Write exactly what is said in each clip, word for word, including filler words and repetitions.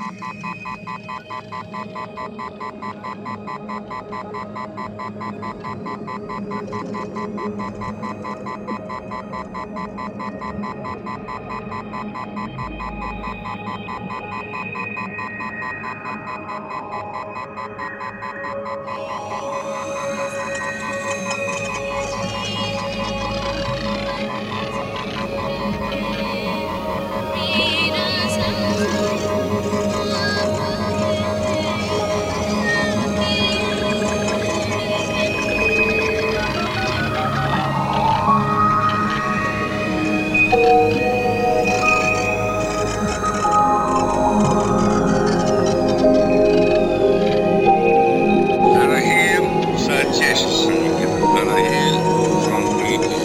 Дорогие соотечественники, дорогие фронтовики,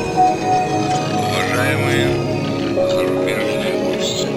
уважаемые зарубежные гости.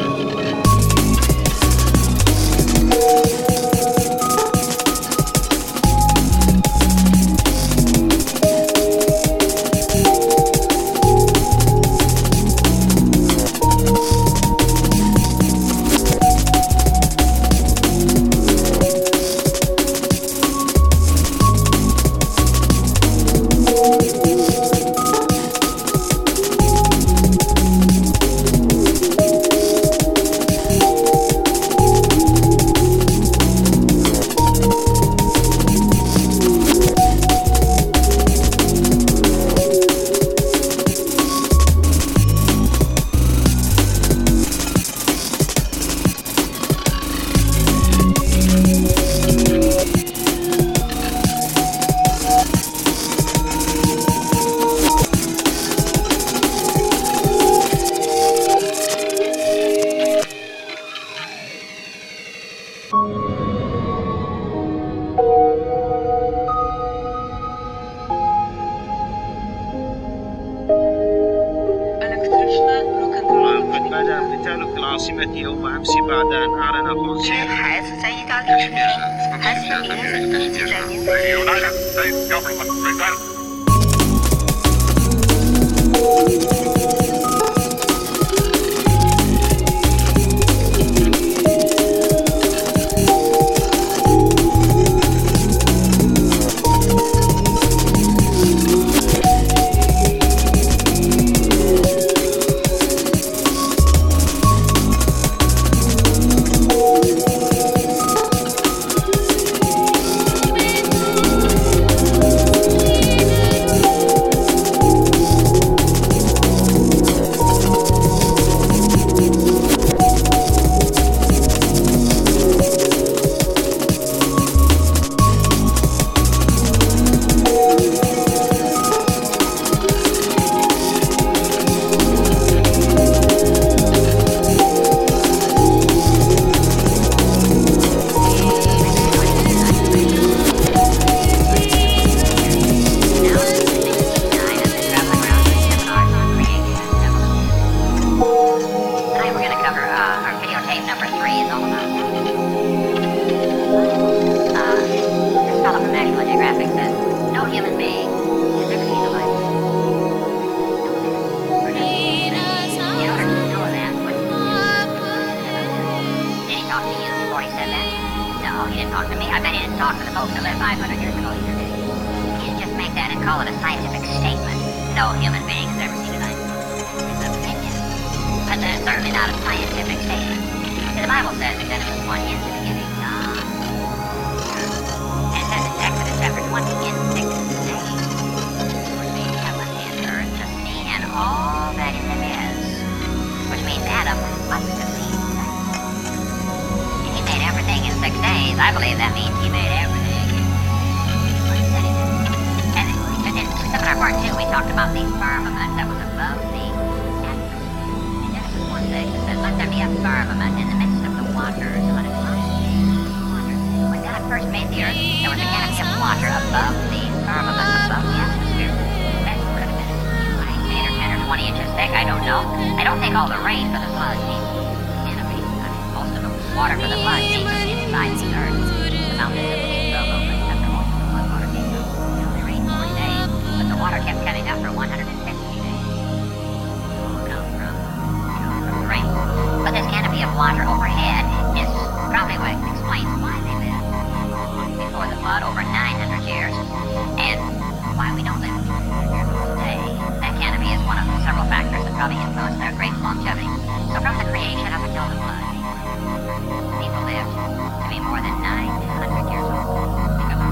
وقد بدأ القتال في العاصمة يوم أمس بعد أن أعلن قنصل United States government presents talk to me. I bet he didn't talk to the folks that lived five hundred years ago either, did he? You just make that and call it a scientific statement. No human being has ever seen it. It's an opinion. But that's certainly not a scientific statement. See, the Bible says that there was one in the beginning, God. And it says in Exodus chapter twenty, in six days, which means heaven and earth, the sea, and all that in them is. Which means Adam must have been. He made everything in six days. I believe that means he made everything in And in seminar part two, we talked about the firmament that was above the atmosphere. In Genesis one six, it says, let there be a firmament in the midst of the waters, and let it lie water. When God first made the earth, there was a canopy of water above the firmament, above the atmosphere. That would have been like eight or ten or twenty inches thick, I don't know. I don't think all the rain for the flood needs canopy. I mean, most of the water for the flood came from inside the earth. The mountains of the sea filled open, except for most of the flood water came from, you know, they rained forty days, but the water kept coming up for one hundred fifty days. You know, from, you know, from the rain. But this canopy of water overhead is be more than nine hundred years old. Think about